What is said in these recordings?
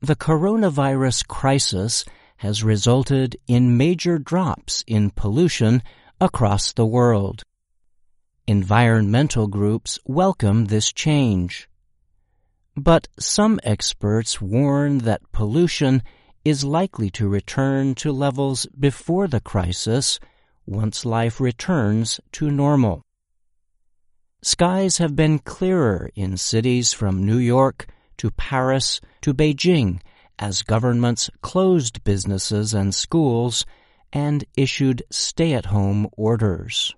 The coronavirus crisis has resulted in major drops in pollution across the world. Environmental groups welcome this change. But some experts warn that pollution is likely to return to levels before the crisis once life returns to normal. Skies have been clearer in cities from New York to Paris to Beijing as governments closed businesses and schools and issued stay-at-home orders.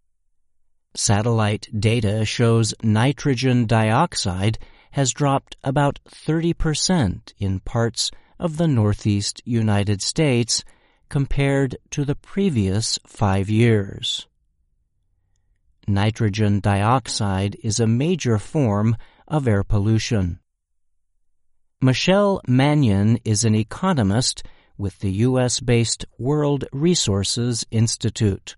Satellite data shows nitrogen dioxide has dropped about 30% in parts of the Northeast United States compared to the previous 5 years. Nitrogen dioxide is a major form of air pollution. Michelle Mannion is an economist with the U.S.-based World Resources Institute.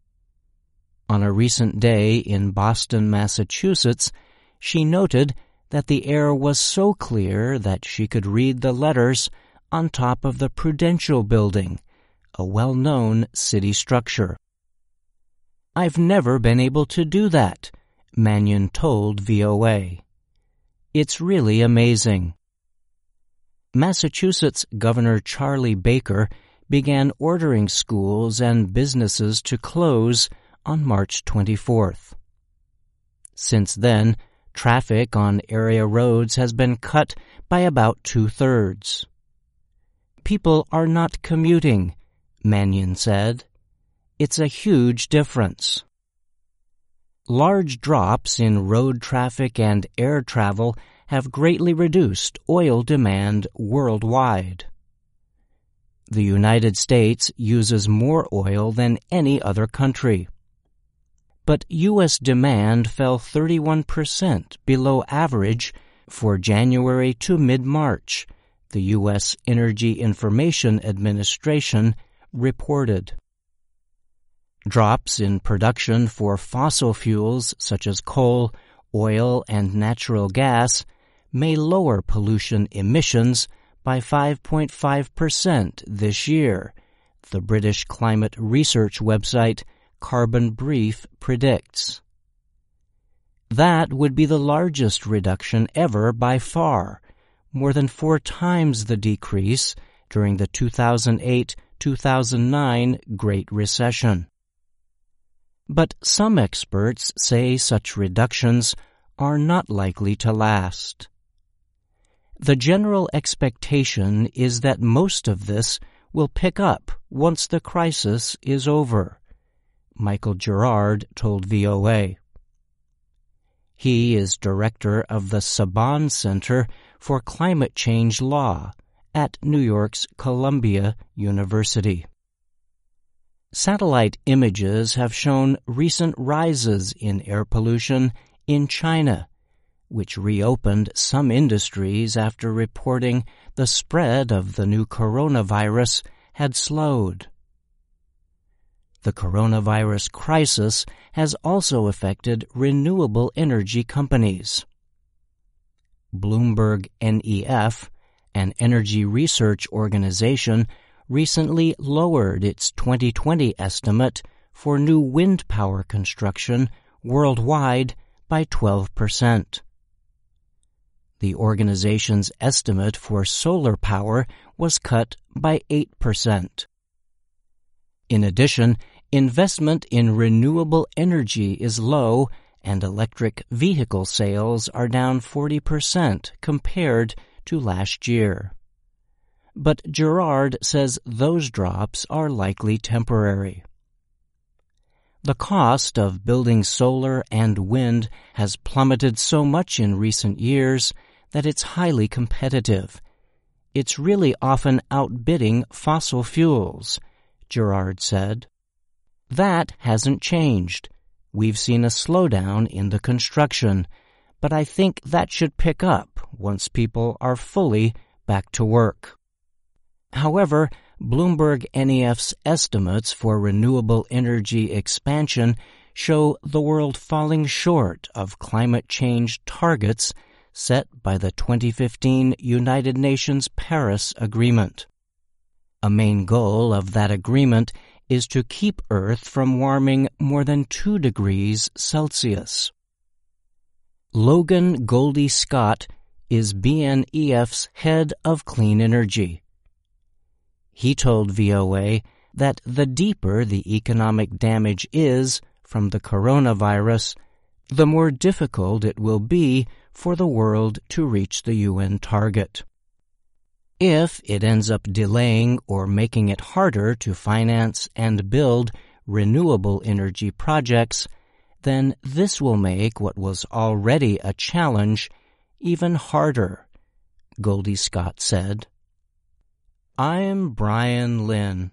On a recent day in Boston, Massachusetts, she noted that the air was so clear that she could read the letters on top of the Prudential Building, a well-known city structure. "I've never been able to do that," Mannion told VOA. "It's really amazing." Massachusetts Governor Charlie Baker began ordering schools and businesses to close on March 24th. Since then, traffic on area roads has been cut by about 2/3. "People are not commuting," Mannion said. "It's a huge difference." Large drops in road traffic and air travel have greatly reduced oil demand worldwide. The United States uses more oil than any other country. But U.S. demand fell 31% below average for January to mid-March, the U.S. Energy Information Administration reported. Drops in production for fossil fuels such as coal, oil, and natural gas may lower pollution emissions by 5.5% this year, the British climate research website Carbon Brief predicts. That would be the largest reduction ever by far, more than 4 times the decrease during the 2008-2009 Great Recession. But some experts say such reductions are not likely to last. The general expectation is that most of this will pick up once the crisis is over, Michael Gerard told VOA. He is director of the Saban Center for Climate Change Law at New York's Columbia University. Satellite images have shown recent rises in air pollution in China, which reopened some industries after reporting the spread of the new coronavirus had slowed. The coronavirus crisis has also affected renewable energy companies. Bloomberg NEF, an energy research organization, recently lowered its 2020 estimate for new wind power construction worldwide by 12%. The organization's estimate for solar power was cut by 8%. In addition, investment in renewable energy is low and electric vehicle sales are down 40% compared to last year. But Gerard says those drops are likely temporary. The cost of building solar and wind has plummeted so much in recent years that it's highly competitive. It's really often outbidding fossil fuels, Gerard said. That hasn't changed. We've seen a slowdown in the construction, but I think that should pick up once people are fully back to work. However, Bloomberg NEF's estimates for renewable energy expansion show the world falling short of climate change targets set by the 2015 United Nations Paris Agreement. A main goal of that agreement is to keep Earth from warming more than 2 degrees Celsius. Logan Goldie Scott is BNEF's head of clean energy. He told VOA that the deeper the economic damage is from the coronavirus, the more difficult it will be for the world to reach the UN target. If it ends up delaying or making it harder to finance and build renewable energy projects, then this will make what was already a challenge even harder, Goldie Scott said. I'm Brian Lynn.